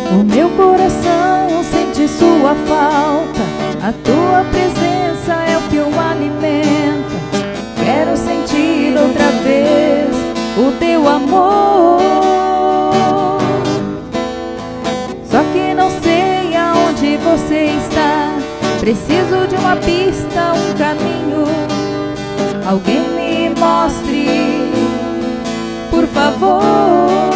O meu coração sente sua falta, a tua presença é o que o alimenta. Quero sentir outra vez o teu amor. Só que não sei aonde você está. Preciso de uma pista, um caminho. Alguém me mostre, por favor.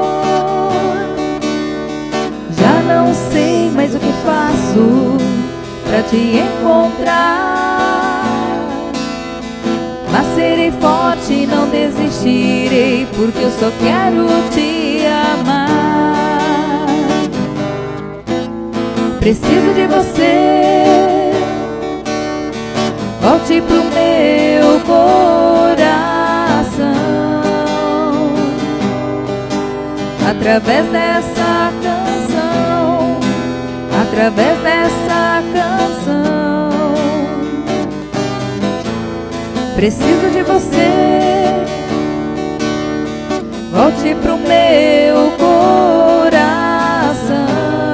Já não sei mais o que faço pra te encontrar, mas serei forte e não desistirei, porque eu só quero te amar. Preciso de você, volte pro meu coração, através dessa canção, através dessa canção. Preciso de você, volte pro meu coração,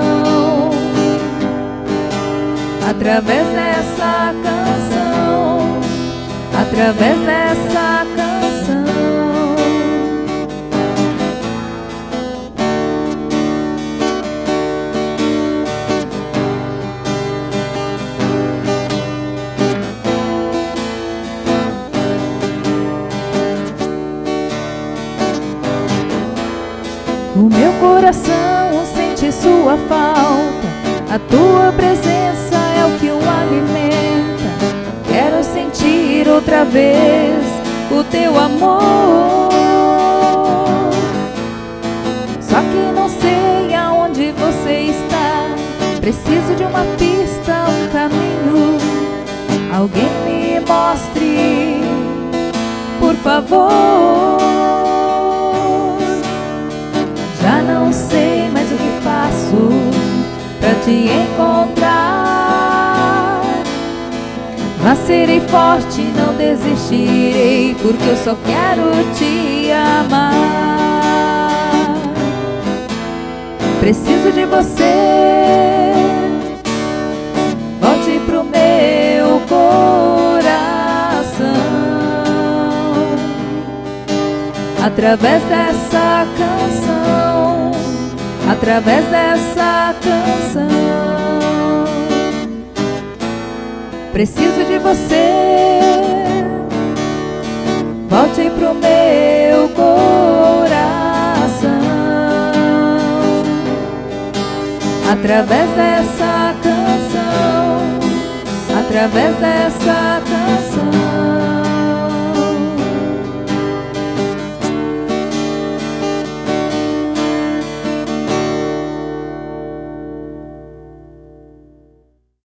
através dessa canção, através dessa canção. O meu coração sente sua falta, a tua presença é o que o alimenta. Quero sentir outra vez o teu amor. Só que não sei aonde você está. Preciso de uma pista, um caminho. Alguém me mostre, por favor. Já não sei mais o que faço pra te encontrar, mas serei forte e não desistirei, porque eu só quero te amar. Preciso de você, volte pro meu coração, através dessa canção, através dessa canção. Preciso de você, volte pro meu coração, através dessa canção, através dessa canção.